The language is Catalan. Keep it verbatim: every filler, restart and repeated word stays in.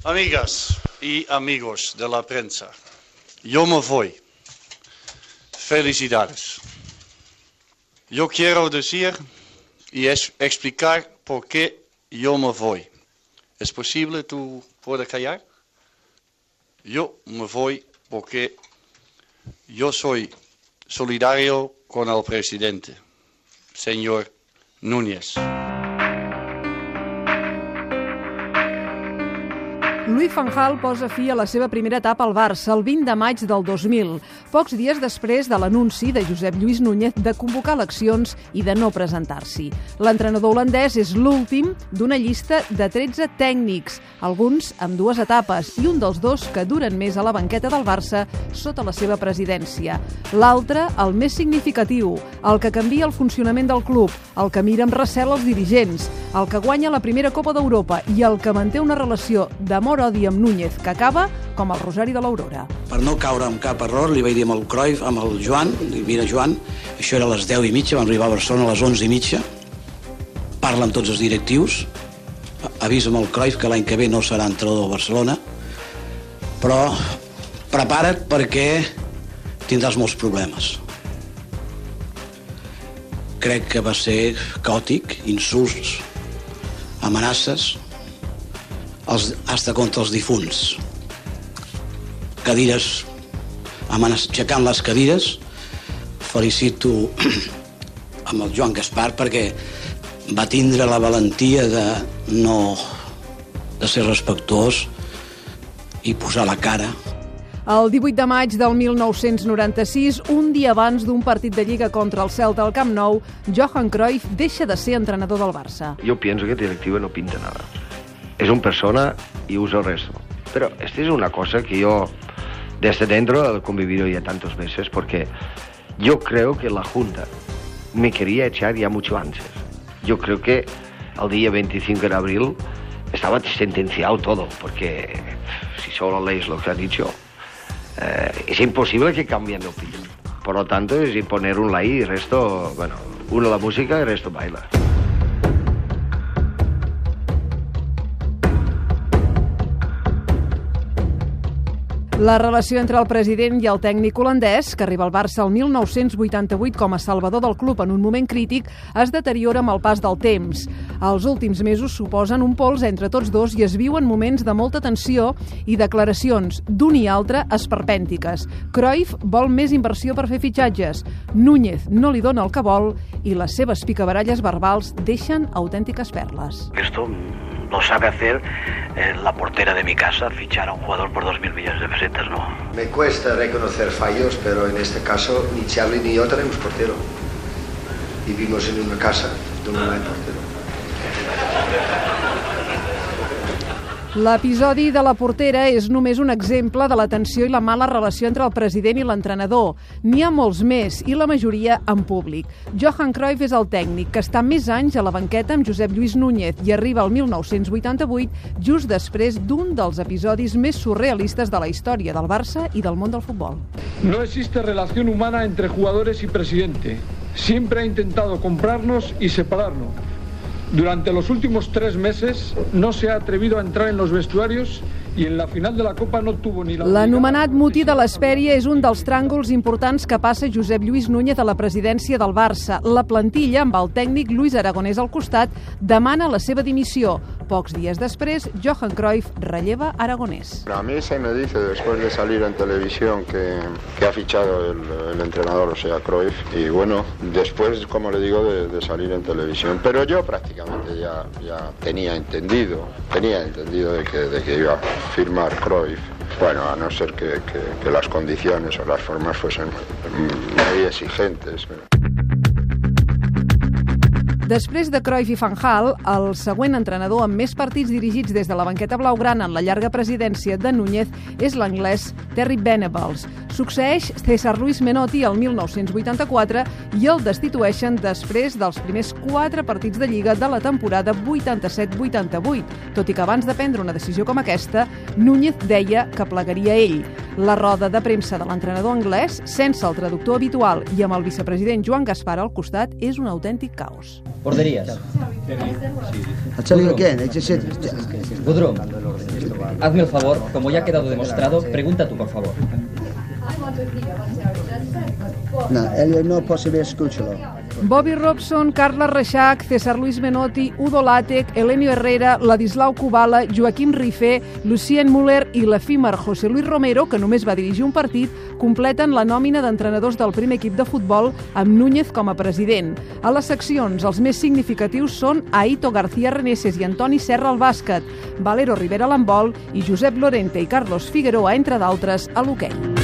Amigas y amigos de la prensa, yo me voy. Felicidades. Yo quiero decir y es explicar por qué yo me voy. ¿Es posible tú puedes callar? Yo me voy porque yo soy solidario con el presidente, señor Núñez. Louis van Gaal posa fi a la seva primera etapa al Barça el vint de maig del dos mil, pocs dies després de l'anunci de Josep Lluís Núñez de convocar eleccions i de no presentar-s'hi. L'entrenador holandès és l'últim d'una llista de tretze tècnics, alguns amb dues etapes i un dels dos que duren més a la banqueta del Barça sota la seva presidència. L'altre, el més significatiu, el que canvia el funcionament del club, el que mira amb recel els dirigents, el que guanya la primera Copa d'Europa i el que manté una relació d'amor-odi amb Núñez que acaba com el Rosari de l'Aurora. Per no caure en cap error, li vaig dir amb el Cruyff, amb el Joan, mira Joan, això era a les deu i mitja, vam arribar a Barcelona a les onze i mitja, parla amb tots els directius, avisa amb el Cruyff que l'any que ve no serà entrenador a Barcelona, però prepara't perquè tindràs molts problemes. Crec que va ser caòtic, insults, amenaces, els, hasta contra els difunts. Cadires, aixecant les cadires. Felicito amb el Joan Gaspar perquè va tindre la valentia de no de ser respectuós i posar la cara. El divuit de maig del mil nou-cents noranta-sis, un dia abans d'un partit de Lliga contra el Celta al Camp Nou, Johan Cruyff deixa de ser entrenador del Barça. Yo pienso que directiva no pinta nada. Es una persona y usa el resto. Pero esta es una cosa que yo, desde dentro, he convivido ya tantas veces, porque yo creo que la Junta me quería echar ya mucho antes. Yo creo que el día veinticinco de abril estaba sentenciado todo, porque si solo lees lo que ha dicho, eh, es imposible que cambien de opinión. Por lo tanto, es imponer un like y el resto, bueno, uno la música y el resto baila. La relació entre el president i el tècnic holandès, que arriba al Barça el mil nou-cents vuitanta-vuit com a salvador del club en un moment crític, es deteriora amb el pas del temps. Els últims mesos suposen un pols entre tots dos i es viuen moments de molta tensió i declaracions d'un i altre esperpèntiques. Cruyff vol més inversió per fer fitxatges, Núñez no li dona el que vol i les seves picabaralles verbals deixen autèntiques perles. Esto lo sabe hacer eh, la portera de mi casa, fichar a un jugador por dos mil millones de pesetas, ¿no? Me cuesta reconocer fallos, pero en este caso ni Charlie ni yo tenemos portero. Vivimos en una casa donde no hay portero. L'episodi de la portera és només un exemple de la tensió i la mala relació entre el president i l'entrenador. N'hi ha molts més, i la majoria en públic. Johan Cruyff és el tècnic que està més anys a la banqueta amb Josep Lluís Núñez i arriba al mil nou-cents vuitanta-vuit just després d'un dels episodis més surrealistes de la història del Barça i del món del futbol. No existe relación humana entre jugadores y presidente. Siempre ha intentado comprarnos y separarnos. Durante los últimos tres meses no se ha atrevido a entrar en los vestuarios i en la final de la Copa no tuvo ni la... L'anomenat motí de l'Hespèria és un dels tràngols importants que passa Josep Lluís Núñez a la presidència del Barça. La plantilla, amb el tècnic Luis Aragonés al costat, demana la seva dimissió. Pocs dies després, Johan Cruyff relleva Aragonés. A mí se me dice, después de salir en televisión, que, que ha fichado el, el entrenador, o sea, Cruyff, y bueno, después, como le digo, de, de salir en televisión. Pero yo prácticamente ya, ya tenía entendido, tenía entendido de que, de que iba a firmar Cruyff. Bueno, a no ser que, que, que las condiciones o las formas fuesen muy exigentes. Després de Cruyff i Van Gaal, el següent entrenador amb més partits dirigits des de la banqueta blaugrana en la llarga presidència de Núñez és l'anglès Terry Venables. Succeeix César Luis Menotti el mil nou-cents vuitanta-quatre i el destitueixen després dels primers quatre partits de Lliga de la temporada vuitanta-set vuitanta-vuit, tot i que abans de prendre una decisió com aquesta, Núñez deia que plegaria ell. La roda de premsa de l'entrenador anglès, sense el traductor habitual i amb el vicepresident Joan Gaspar al costat, és un autèntic caos. Porterías. I'll tell you again. It just said, Gudrun, hazme el favor, como ya ha quedado demostrado, pregunta tú, por favor. no, Elliot, no posso aver escúchalo. Bobby Robson, Carles Reixac, César Luis Menotti, Udo Lattek, Elenio Herrera, Ladislau Kubala, Joaquim Rifé, Lucien Müller i l'efímer José Luis Romero, que només va dirigir un partit, completen la nòmina d'entrenadors del primer equip de futbol amb Núñez com a president. A les seccions, els més significatius són Aito García Reneses i Antoni Serra al bàsquet, Valero Rivera a l'handbol i Josep Lorente i Carlos Figueroa, entre d'altres, a l'hoquei.